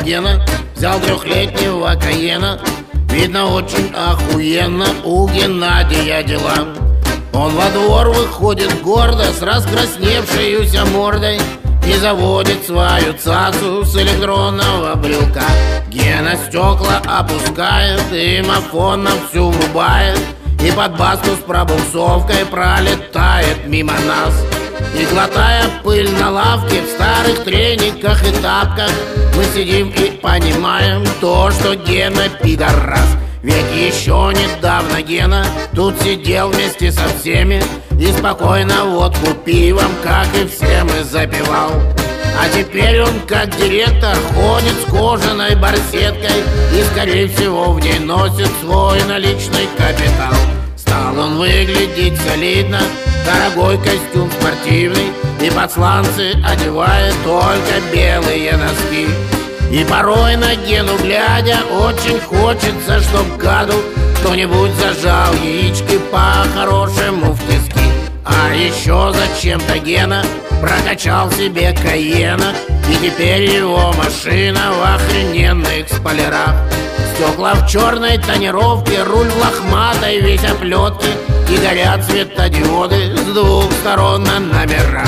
Гена взял трехлетнего Каена. Видно, очень охуенно у Геннадия дела. Он во двор выходит гордо с раскрасневшейюся мордой и заводит свою цацу с электронного брелка. Гена стекла опускает, дымофон нам всю врубает, и под баску с пробуксовкой пролетает мимо нас. И глотая пыль на лавке в старых трениках и тапках, мы сидим и понимаем то, что Гена пидорас. Ведь еще недавно Гена тут сидел вместе со всеми и спокойно водку пивом, как и все мы, запивал. А теперь он, как директор, ходит с кожаной барсеткой и, скорее всего, в ней носит свой наличный капитал. Стал он выглядеть солидно, дорогой костюм спортивный, и под сланцы одевает только белые носки. И порой на Гену глядя очень хочется, чтоб гаду кто-нибудь зажал яички по-хорошему в тиски. А еще зачем-то Гена прокачал себе Каена, и теперь его машина в охрененных спойлерах. Стекла в черной тонировке, руль в лохматой весь оплетки, и горят светодиоды с двух сторон на номерах.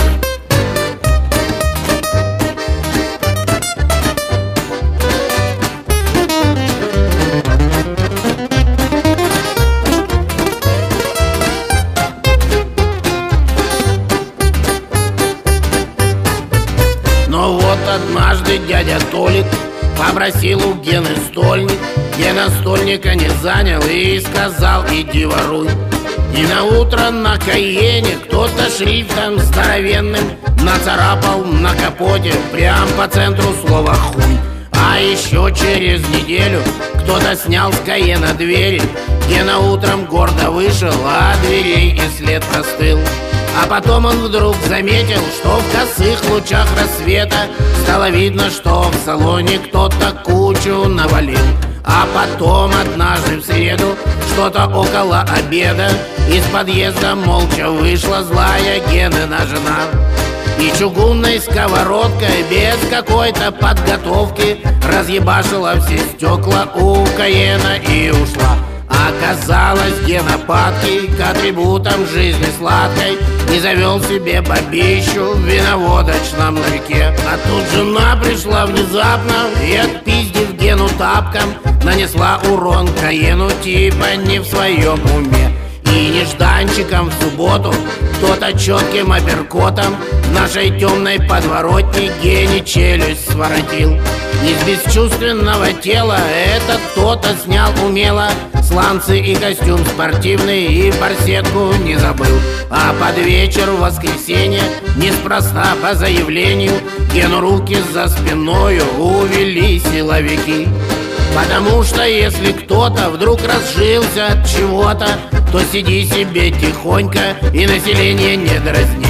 Но вот однажды дядя Толик попросил у Гены стольник. Гена стольника не занял и сказал: иди воруй. И на утро на Каене кто-то шрифтом здоровенным нацарапал на капоте прям по центру слова хуй. А еще через неделю кто-то снял с Каена двери. Гена утром гордо вышел, а дверей и след простыл. А потом он вдруг заметил, что в косых лучах рассвета стало видно, что в салоне кто-то кучу навалил. А потом однажды в среду, что-то около обеда, из подъезда молча вышла злая Генина жена. И чугунной сковородкой без какой-то подготовки разъебашила все стекла у Каена и ушла. Оказалось, Гена падкий к атрибутам жизни сладкой и завел себе бабищу в виноводочном ларьке. А тут жена пришла внезапно и, отпиздив Гену тапком, нанесла урон Каену типа не в своем уме. И нежданчиком в субботу кто-то четким апперкотом в нашей темной подворотне Гене челюсть своротил. Из бесчувственного тела этот кто-то снял умело сланцы и костюм спортивный, и барсетку не забыл. А под вечер в воскресенье неспроста по заявлению Гену руки за спиною увели силовики. Потому что если кто-то вдруг разжился от чего-то, то сиди себе тихонько и население не дразни.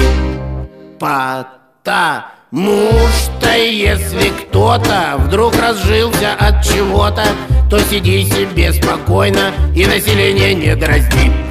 Потому что если кто-то вдруг разжился от чего-то, то сиди себе спокойно и население не дразни.